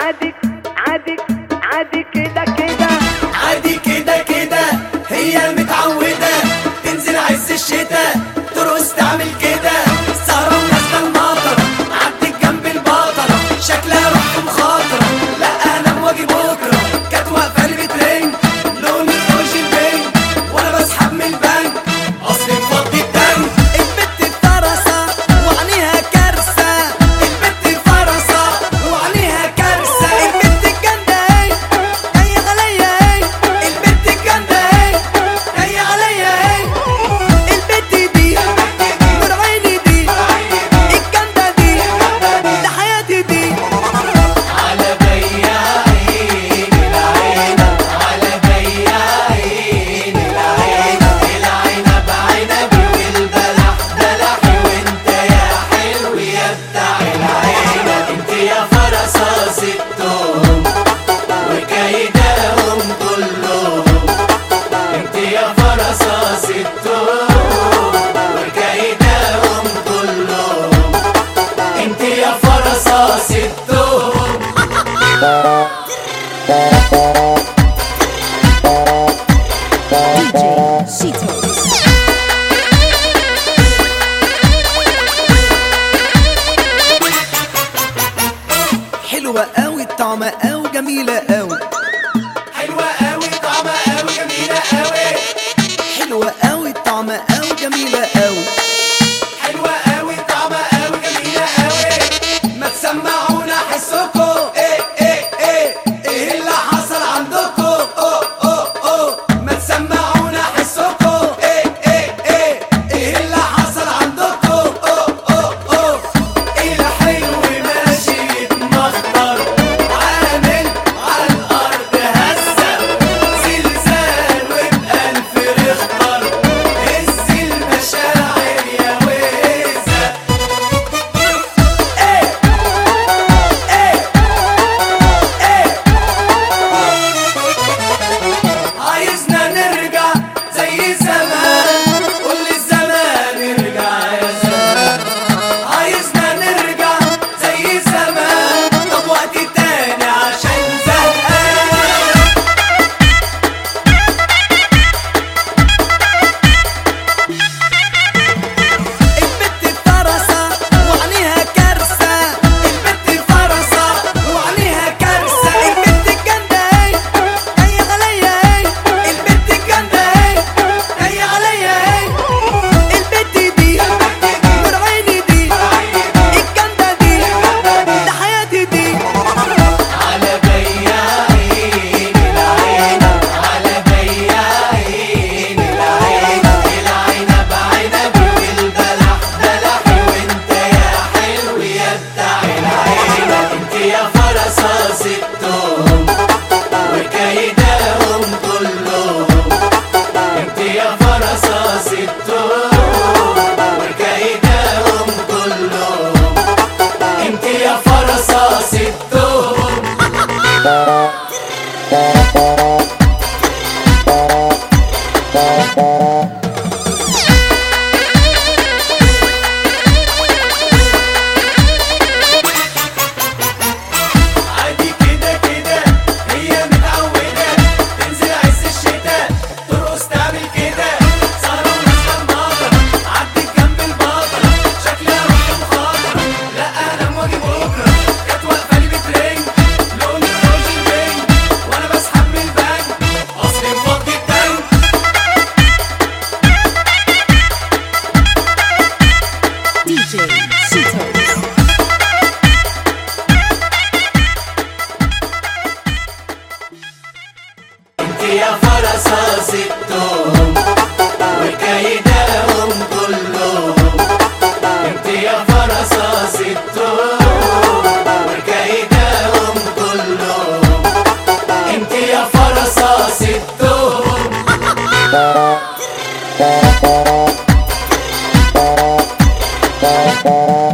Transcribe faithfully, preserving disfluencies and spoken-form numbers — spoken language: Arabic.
عادي عادي عادي كده كده عادي كده كده هي متعودة تنزل عز الشتا ترقص تعمل كده سهرة ونازلة المطرة عدت جنب البطلة شكلها روح مخاطرة لا انام واجي بكرة كانت واقفة لي بترنج لون الروج البنج وانا بسحب من البنك اصل مفضي التانك البت الفرسة وعينيها كارثة البت الفرسة وعينيها كارثة البت الجامدة اهي هي عليا اهي البت الجامدة اهي هي عليا اهي البت دي نور عيني دي الجامدة دي ده حياتي دي على بياعين العين على بياعين العين العنب عنبي والبلح بلحي وانت يا حلو يا بتاع العين انت يا فرصة ستهم وكيدهم كلهم انت يا فرصة ستهم وكيدهم كلهم انت يا فرصة ستهم دي جي شيتوز. حلوة قوي الطعمة قوي جميلة قوي حلوة قوي الطعمة قوي جميلة قوي حلوة قوي الطعمة قوي جميلة قوي حلوة قوي الطعمة قوي جميلة قوي ما تسمعونا حسكوا ايه ايه ايه ايه اللي حصل عندكوا اوه اوه اوه ما تسمعونا حسكوا ايه ايه ايه ايه اللي حصل عندكوا اوه اوه اوه الحلو ماشي يتمخطر عامل على الارض هزة زلزال وبألف رخطر هز المشاعر يا ويزة ايه ايه ايه عايزنا نرجع زي زمان قول للزمان ارجع يا زمان عايزنا نرجع زي زمان طب وقت تاني عشان زهقان البت الفرسة وعينيها كارثة البت الفرسة وعينيها كارثة البت الجامدة اهي هي عليا اهي البت الجامدة اهي هي عليا اهي البت دي نور عيني دي الجامدة دي ده حياتي دي على بياعين العين على بياعين العين العنب عنبي والبلح بلحي وانت يا حلو يا بتاع العين انت يا فرصة ستهم وكيدهم كلهم انت يا فرصة ستهم وكيدهم كلهم انت يا فرصة ستهم عادي كده كده هي متعودة تنزل عز الشتا ترقص تعمل كده سهرة ونازلة المطرة عدت جنب البطلة شكلها روح مخاطرة لا انام واجي بكرة كانت واقفة لي بترنج لون الروج البنج وانا بسحب من البنك اصل مفضي التانك دي جي شيتوز. انت يا فرصة ستهم وكيدهم كلهم انت يا فرصة ستهم وكيدهم كلهم انت يا فرصة ستهم